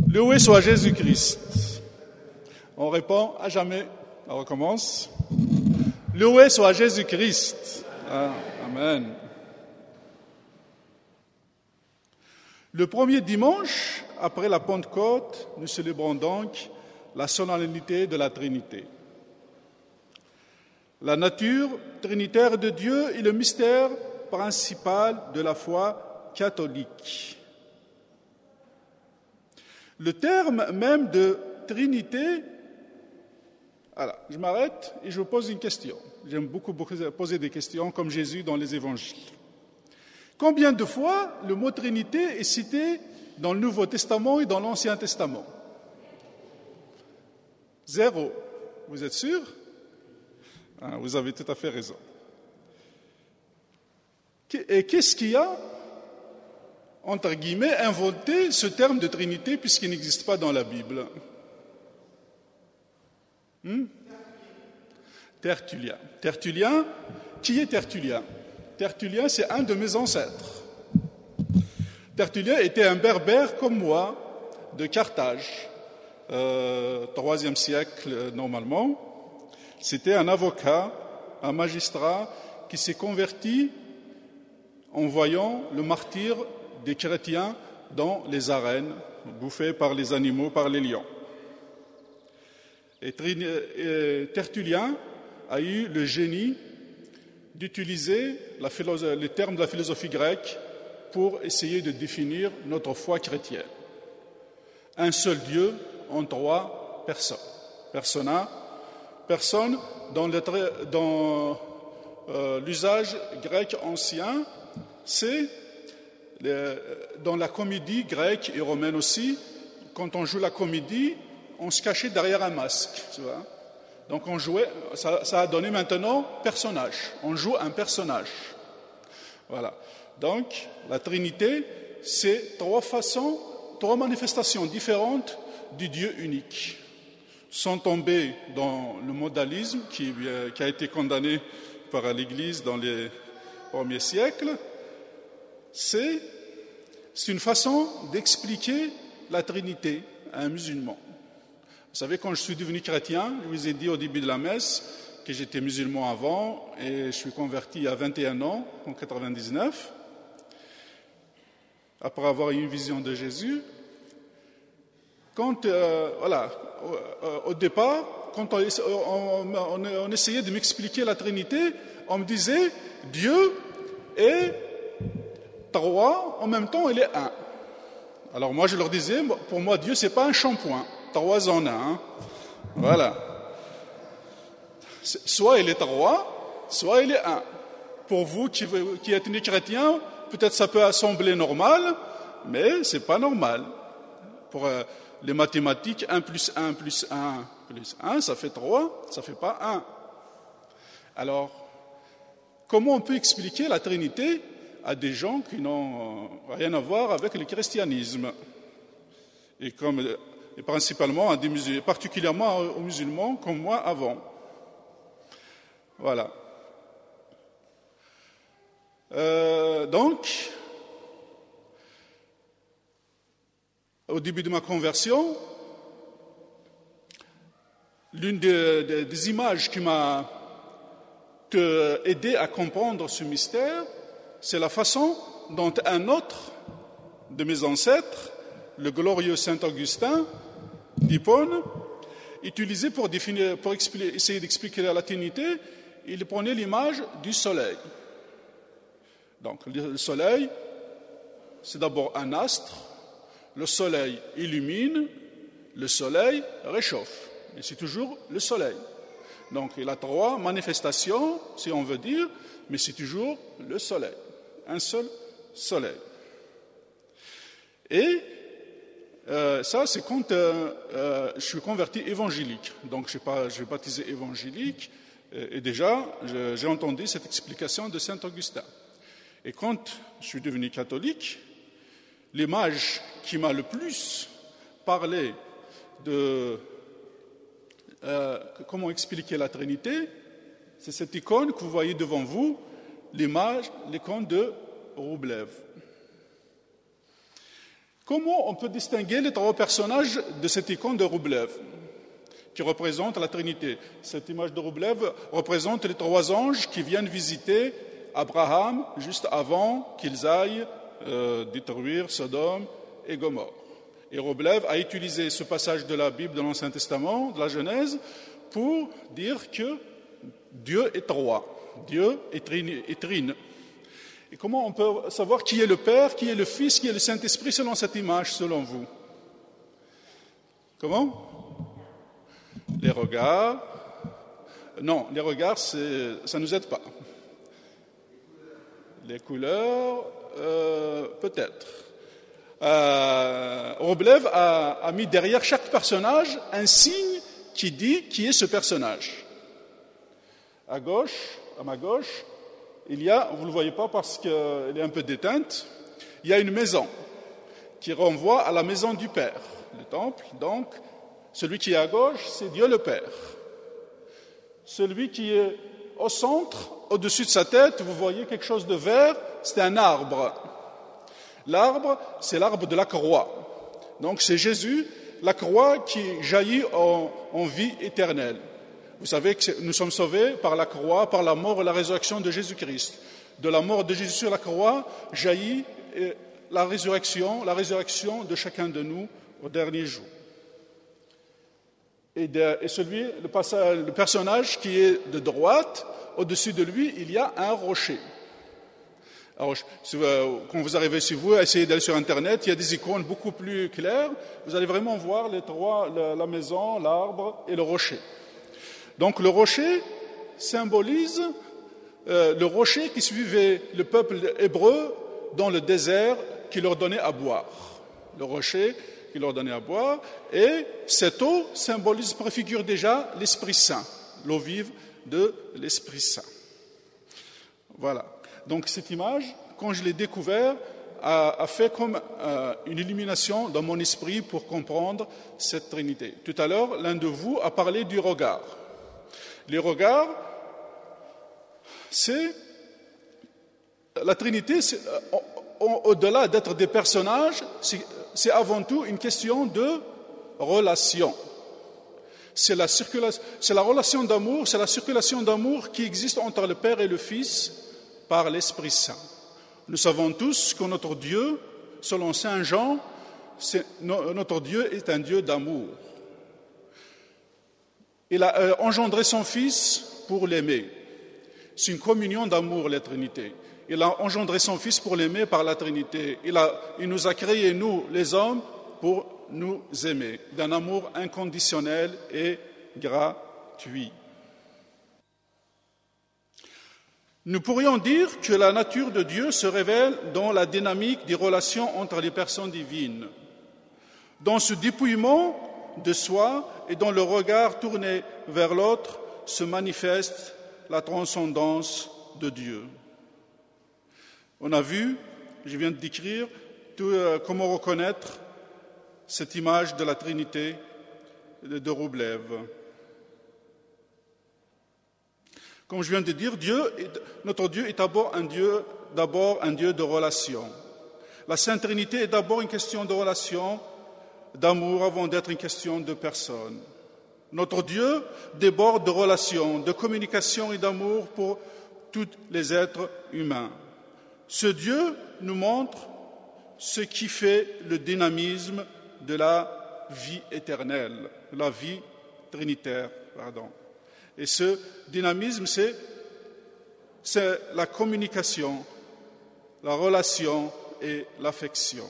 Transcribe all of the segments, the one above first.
Loué soit Jésus-Christ. On répond à jamais. On recommence. Loué soit Jésus-Christ. Amen. Le premier dimanche, après la Pentecôte, nous célébrons donc la solennité de la Trinité. La nature trinitaire de Dieu est le mystère principal de la foi catholique. Le terme même de Trinité, voilà, je m'arrête et je vous pose une question. J'aime beaucoup poser des questions comme Jésus dans les évangiles. Combien de fois le mot Trinité est cité dans le Nouveau Testament et dans l'Ancien Testament? 0. Vous êtes sûr? Vous avez tout à fait raison. Et qu'est-ce qui a, entre guillemets, inventé ce terme de Trinité puisqu'il n'existe pas dans la Bible? Tertullien. Tertullien, qui est Tertullien? Tertullien, c'est un de mes ancêtres. Tertullien était un berbère comme moi, de Carthage, 3e siècle normalement. C'était un avocat, un magistrat qui s'est converti en voyant le martyre des chrétiens dans les arènes, bouffés par les animaux, par les lions. Et Tertullien a eu le génie d'utiliser les termes de la philosophie grecque pour essayer de définir notre foi chrétienne. Un seul Dieu en 3 personnes. Personne dans l'usage grec ancien, c'est dans la comédie grecque et romaine aussi, quand on joue la comédie, on se cachait derrière un masque, tu vois. Donc on jouait, ça a donné maintenant personnage. On joue un personnage. Voilà. Donc la Trinité, c'est 3 manifestations différentes du Dieu unique. Sans tomber dans le modalisme qui a été condamné par l'Église dans les premiers siècles, c'est une façon d'expliquer la Trinité à un musulman. Vous savez, quand je suis devenu chrétien, je vous ai dit au début de la messe que j'étais musulman avant et je suis converti à 21 ans, en 99, après avoir eu une vision de Jésus. Quand, au départ, quand on essayait de m'expliquer la Trinité, on me disait Dieu est 3, en même temps il est 1. Alors moi je leur disais, pour moi Dieu c'est pas un shampoing, 3 en 1. Voilà. Soit il est 3, soit il est 1. Pour vous qui êtes nés chrétiens, peut-être ça peut sembler normal, mais c'est pas normal. Pour les mathématiques, 1 plus 1 plus 1 plus 1, ça fait 3, ça fait pas 1. Alors, comment on peut expliquer la Trinité à des gens qui n'ont rien à voir avec le christianisme et principalement, particulièrement aux musulmans comme moi avant. Voilà. Donc, au début de ma conversion, l'une des images qui m'a aidé à comprendre ce mystère, c'est la façon dont un autre de mes ancêtres, le glorieux Saint Augustin d'Hippone, utilisait pour essayer d'expliquer la Trinité, il prenait l'image du soleil. Donc le soleil, c'est d'abord un astre, le soleil illumine, le soleil réchauffe, et c'est toujours le soleil. Donc il a 3 manifestations, si on veut dire, mais c'est toujours le soleil, un seul soleil. Et ça, c'est quand je suis converti évangélique. Donc je suis baptisé évangélique, et déjà j'ai entendu cette explication de Saint Augustin. Et quand je suis devenu catholique, l'image qui m'a le plus parlé de comment expliquer la Trinité, c'est cette icône que vous voyez devant vous, l'icône de Roublev. Comment on peut distinguer les trois personnages de cette icône de Roublev qui représente la Trinité? Cette image de Roublev représente les trois anges qui viennent visiter Abraham juste avant qu'ils aillent détruire Sodome et Gomorrhe. Et Roublev a utilisé ce passage de la Bible de l'Ancien Testament, de la Genèse, pour dire que Dieu est trois, Dieu est trine. Et comment on peut savoir qui est le Père, qui est le Fils, qui est le Saint-Esprit selon cette image, selon vous? Comment? Les regards. Non, les regards, ça ne nous aide pas. Les couleurs, peut-être. Roublev a mis derrière chaque personnage un signe qui dit qui est ce personnage. À ma gauche, il y a, vous ne le voyez pas parce qu'elle est un peu déteinte, il y a une maison qui renvoie à la maison du Père, le temple. Donc, celui qui est à gauche, c'est Dieu le Père. Celui qui est au centre, au-dessus de sa tête, vous voyez quelque chose de vert, c'est un arbre. L'arbre, c'est l'arbre de la croix. Donc c'est Jésus, la croix qui jaillit en vie éternelle. Vous savez que nous sommes sauvés par la croix, par la mort et la résurrection de Jésus-Christ. De la mort de Jésus sur la croix jaillit la résurrection de chacun de nous au dernier jour. Et le personnage qui est de droite, au-dessus de lui, il y a un rocher. Alors, quand vous arrivez chez vous, essayez d'aller sur Internet, il y a des icônes beaucoup plus claires. Vous allez vraiment voir les trois, la maison, l'arbre et le rocher. Donc le rocher symbolise le rocher qui suivait le peuple hébreu dans le désert qui leur donnait à boire. Le rocher qui leur donnait à boire. Et cette eau préfigure déjà l'Esprit Saint, l'eau vive de l'Esprit Saint. Voilà. Donc cette image, quand je l'ai découverte, a fait comme une illumination dans mon esprit pour comprendre cette Trinité. Tout à l'heure, l'un de vous a parlé du regard. Les regards, c'est la Trinité, au-delà d'être des personnages, c'est avant tout une question de relation. C'est la relation d'amour, c'est la circulation d'amour qui existe entre le Père et le Fils par l'Esprit Saint. Nous savons tous que notre Dieu, selon Saint Jean, notre Dieu est un Dieu d'amour. Il a engendré son Fils pour l'aimer. C'est une communion d'amour, la Trinité. Il a engendré son Fils pour l'aimer par la Trinité. Il nous a créés, nous, les hommes, pour nous aimer, d'un amour inconditionnel et gratuit. Nous pourrions dire que la nature de Dieu se révèle dans la dynamique des relations entre les personnes divines, dans ce dépouillement de soi et dans le regard tourné vers l'autre se manifeste la transcendance de Dieu. On a vu, je viens de décrire, comment reconnaître cette image de la Trinité de Roublev. Comme je viens de dire, notre Dieu est d'abord un Dieu de relation. La Sainte Trinité est d'abord une question de relation, d'amour, avant d'être une question de personne. Notre Dieu déborde de relations, de communication et d'amour pour tous les êtres humains. Ce Dieu nous montre ce qui fait le dynamisme de la vie éternelle, la vie trinitaire, Et ce dynamisme, c'est la communication, la relation et l'affection.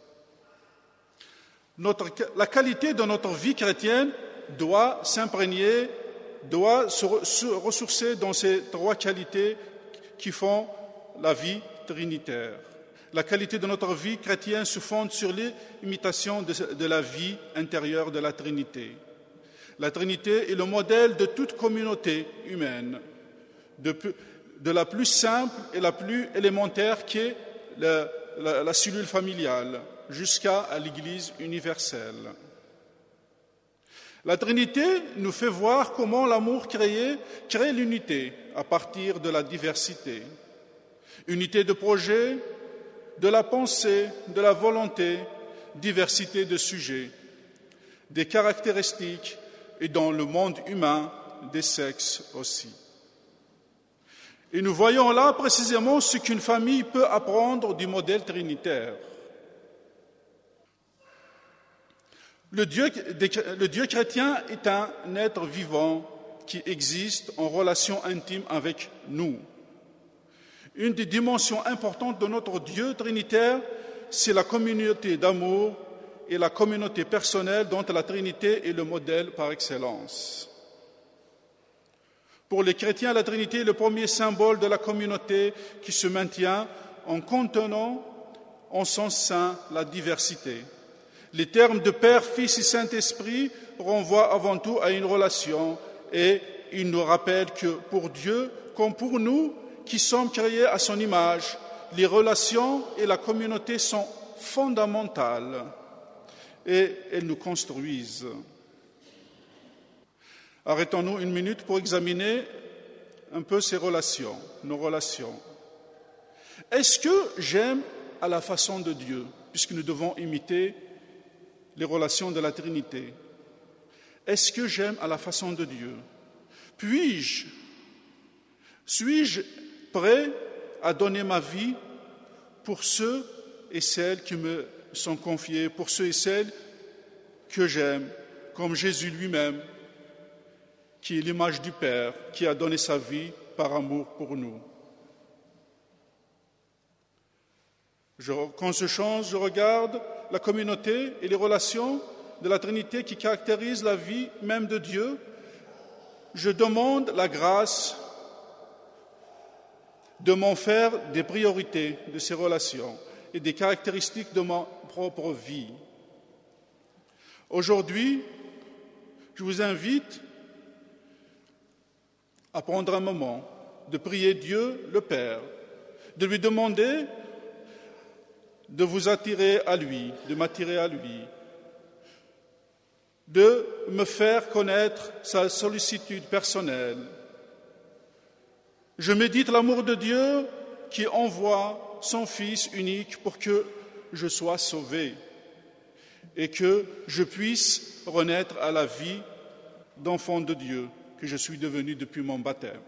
La qualité de notre vie chrétienne doit s'imprégner, doit se ressourcer dans ces trois qualités qui font la vie trinitaire. La qualité de notre vie chrétienne se fonde sur l'imitation de la vie intérieure de la Trinité. La Trinité est le modèle de toute communauté humaine, de la plus simple et la plus élémentaire qui est la cellule familiale, jusqu'à l'Église universelle. La Trinité nous fait voir comment l'amour crée l'unité à partir de la diversité. Unité de projet, de la pensée, de la volonté, diversité de sujets, des caractéristiques et dans le monde humain, des sexes aussi. Et nous voyons là précisément ce qu'une famille peut apprendre du modèle trinitaire. Le Dieu chrétien est un être vivant qui existe en relation intime avec nous. Une des dimensions importantes de notre Dieu trinitaire, c'est la communauté d'amour et la communauté personnelle dont la Trinité est le modèle par excellence. Pour les chrétiens, la Trinité est le premier symbole de la communauté qui se maintient en contenant en son sein la diversité. Les termes de Père, Fils et Saint-Esprit renvoient avant tout à une relation et ils nous rappellent que pour Dieu, comme pour nous, qui sommes créés à son image, les relations et la communauté sont fondamentales et elles nous construisent. Arrêtons-nous une minute pour examiner un peu ces relations, nos relations. Est-ce que j'aime à la façon de Dieu, puisque nous devons imiter les relations de la Trinité? Est-ce que j'aime à la façon de Dieu? Suis-je prêt à donner ma vie pour ceux et celles qui me sont confiés, pour ceux et celles que j'aime, comme Jésus lui-même, qui est l'image du Père, qui a donné sa vie par amour pour nous. Quand je change, je regarde la communauté et les relations de la Trinité qui caractérisent la vie même de Dieu. Je demande la grâce de m'en faire des priorités de ces relations et des caractéristiques de ma propre vie. Aujourd'hui, je vous invite à prendre un moment, de prier Dieu le Père, de lui demander de vous attirer à lui, de m'attirer à lui, de me faire connaître sa sollicitude personnelle. Je médite l'amour de Dieu qui envoie son Fils unique pour que je sois sauvé et que je puisse renaître à la vie d'enfant de Dieu que je suis devenu depuis mon baptême.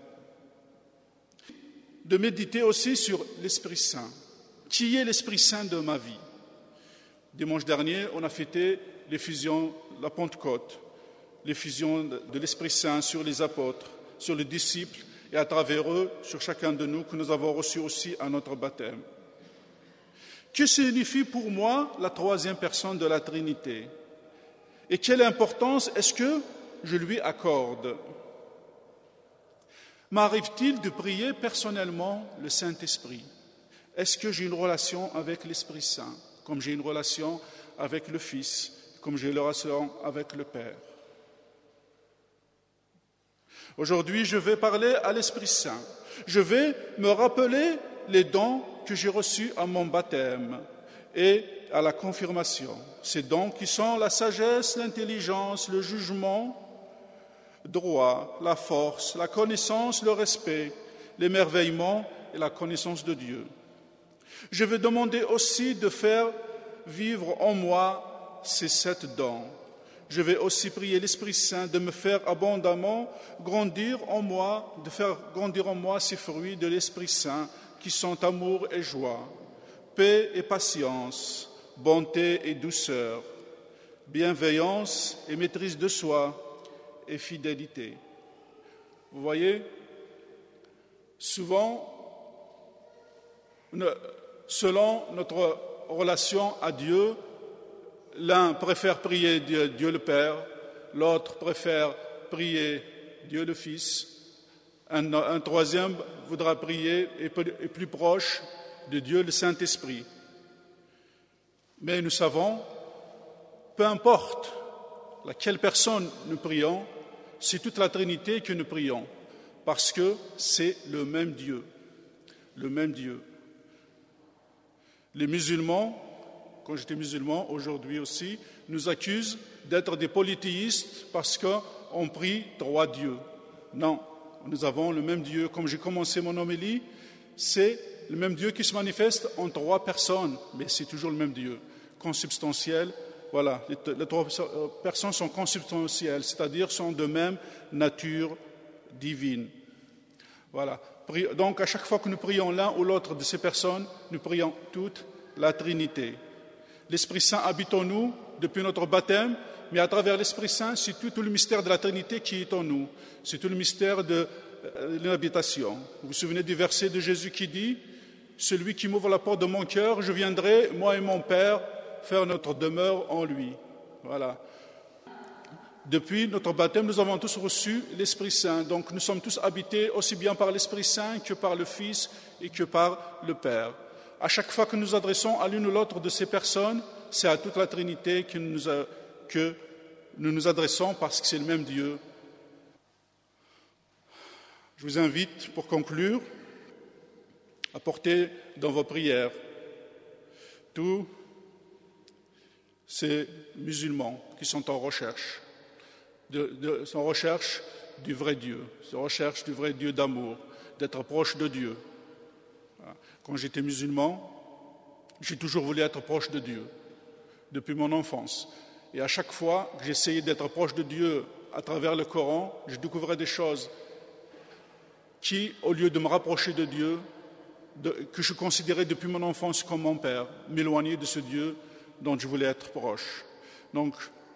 De méditer aussi sur l'Esprit Saint. Qui est l'Esprit Saint de ma vie? Dimanche dernier, on a fêté l'effusion, la Pentecôte, l'effusion de l'Esprit Saint sur les apôtres, sur les disciples et à travers eux, sur chacun de nous, que nous avons reçu aussi à notre baptême. Que signifie pour moi la troisième personne de la Trinité? Et quelle importance est-ce que je lui accorde? M'arrive-t-il de prier personnellement le Saint-Esprit? Est-ce que j'ai une relation avec l'Esprit Saint, comme j'ai une relation avec le Fils, comme j'ai une relation avec le Père? Aujourd'hui, je vais parler à l'Esprit Saint. Je vais me rappeler les dons que j'ai reçus à mon baptême et à la confirmation. Ces dons qui sont la sagesse, l'intelligence, le jugement droit, la force, la connaissance, le respect, l'émerveillement et la connaissance de Dieu. Je vais demander aussi de faire vivre en moi ces 7 dons. Je vais aussi prier l'Esprit Saint de me faire abondamment grandir en moi, de faire grandir en moi ces fruits de l'Esprit Saint qui sont amour et joie, paix et patience, bonté et douceur, bienveillance et maîtrise de soi et fidélité. Vous voyez, souvent, selon notre relation à Dieu, l'un préfère prier Dieu le Père, l'autre préfère prier Dieu le Fils, un troisième voudra prier et est plus proche de Dieu le Saint-Esprit. Mais nous savons, peu importe laquelle personne nous prions, c'est toute la Trinité que nous prions, parce que c'est le même Dieu, le même Dieu. Les musulmans, quand j'étais musulman, aujourd'hui aussi, nous accusent d'être des polythéistes parce qu'on prie 3 dieux. Non, nous avons le même Dieu. Comme j'ai commencé mon homélie, c'est le même Dieu qui se manifeste en 3 personnes, mais c'est toujours le même Dieu. consubstantielles. Voilà, les trois personnes sont consubstantielles, c'est-à-dire sont de même nature divine. Voilà. Donc, à chaque fois que nous prions l'un ou l'autre de ces personnes, nous prions toute la Trinité. L'Esprit Saint habite en nous depuis notre baptême, mais à travers l'Esprit Saint, c'est tout le mystère de la Trinité qui est en nous. C'est tout le mystère de l'inhabitation. Vous vous souvenez du verset de Jésus qui dit « Celui qui m'ouvre la porte de mon cœur, je viendrai, moi et mon Père, faire notre demeure en lui. » Voilà. Depuis notre baptême, nous avons tous reçu l'Esprit Saint. Donc nous sommes tous habités aussi bien par l'Esprit Saint que par le Fils et que par le Père. À chaque fois que nous adressons à l'une ou l'autre de ces personnes, c'est à toute la Trinité que nous nous adressons parce que c'est le même Dieu. Je vous invite, pour conclure, à porter dans vos prières tous ces musulmans qui sont en recherche, en recherche du vrai Dieu, en recherche du vrai Dieu d'amour, d'être proche de Dieu. Quand j'étais musulman, j'ai toujours voulu être proche de Dieu, depuis mon enfance. Et à chaque fois que j'essayais d'être proche de Dieu à travers le Coran, je découvrais des choses qui, au lieu de me rapprocher de Dieu, que je considérais depuis mon enfance comme mon Père, m'éloignaient de ce Dieu dont je voulais être proche. Donc,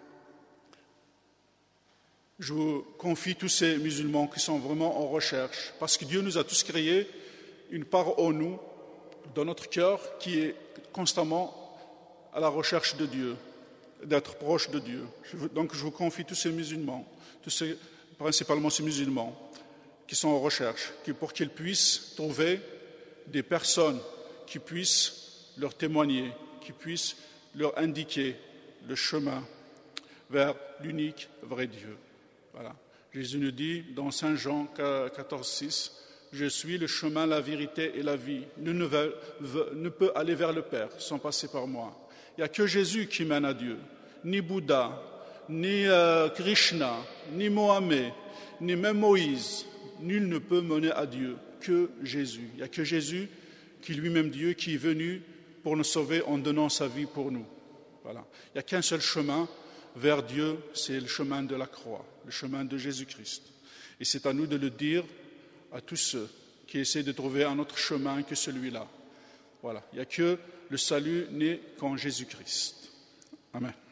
je vous confie tous ces musulmans qui sont vraiment en recherche, parce que Dieu nous a tous créés une part en nous, dans notre cœur, qui est constamment à la recherche de Dieu, d'être proche de Dieu. Donc je vous confie tous ces musulmans, principalement ces musulmans, qui sont en recherche, pour qu'ils puissent trouver des personnes qui puissent leur témoigner, qui puissent leur indiquer le chemin vers l'unique vrai Dieu. Voilà. Jésus nous dit dans Saint Jean 14,6 « Je suis le chemin, la vérité et la vie. Nul ne peut aller vers le Père sans passer par moi. » Il n'y a que Jésus qui mène à Dieu. Ni Bouddha, ni Krishna, ni Mohamed, ni même Moïse. Nul ne peut mener à Dieu que Jésus. Il n'y a que Jésus qui est lui-même Dieu, qui est venu pour nous sauver en donnant sa vie pour nous. Voilà. Il n'y a qu'un seul chemin vers Dieu, c'est le chemin de la croix, le chemin de Jésus-Christ. Et c'est à nous de le dire à tous ceux qui essaient de trouver un autre chemin que celui-là. Voilà. Il n'y a que le salut né qu'en Jésus-Christ. Amen.